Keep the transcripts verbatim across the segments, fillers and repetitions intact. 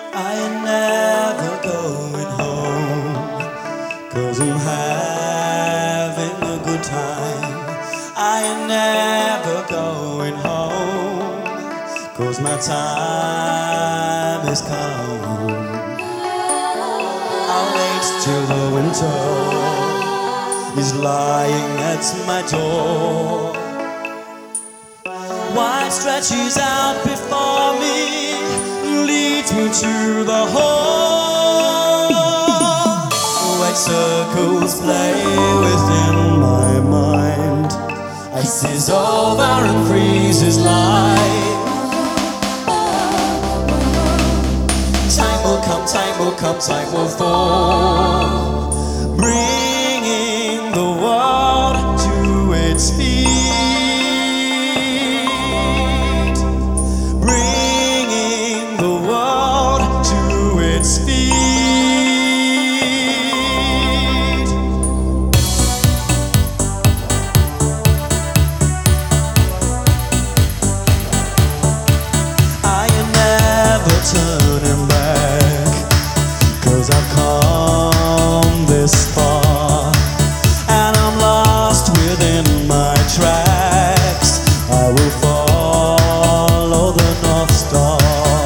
I ain't never going home, 'cause I'm having a good time. I ain't never going home, 'cause my time is come. I'll wait till the winter is lying at my door. White stretches out before me, leads me to the home. White circles play within my mind. Ice is over and freezes light. Time will come, time will come, time will fall, bringing the world to its feet, bringing the world to its feet. I am never turning back, 'cause I've come this far, and I'm lost within my tracks. I will follow the North Star.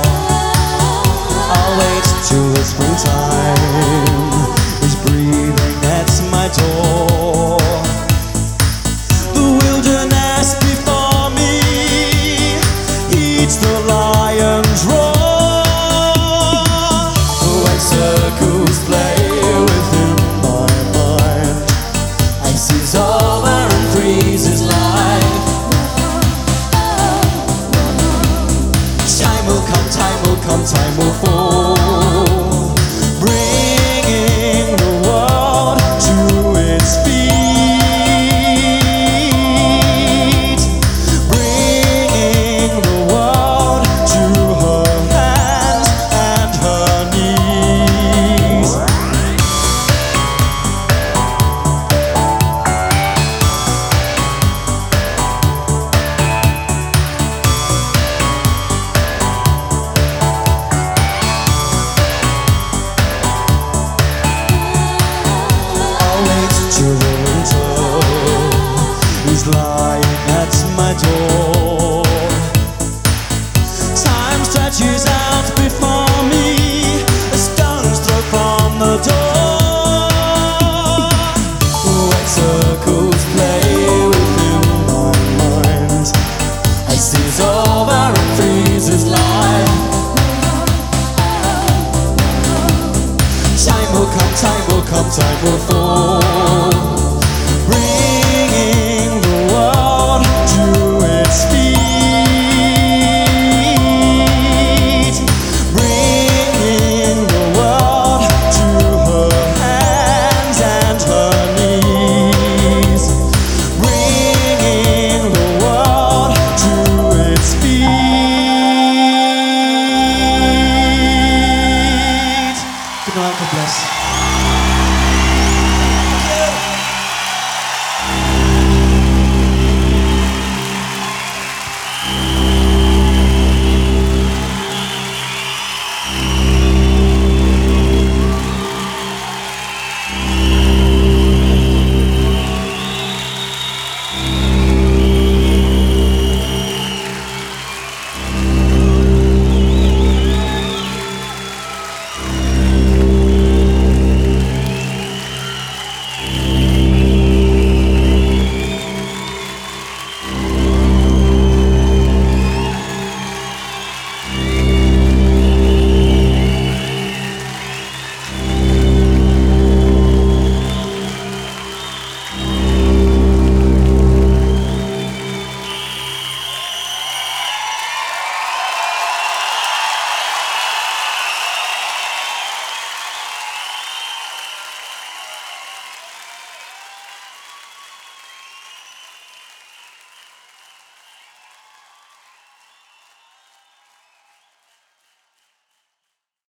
I'll wait till the springtime is breathing at my door. The wilderness before me heeds the lion's roar. When circles play within my mind, ice is over and freezes light. Time will come, time will come, time will fall, bringing the world to its feet, bringing the world to her hands and her knees. I'll wait till the winter is lying at my door. Time stretches out before me, a stone's throw from the door. White circles play within my mind. Ice is over and freezes light. Time will come, time will come, time will fall,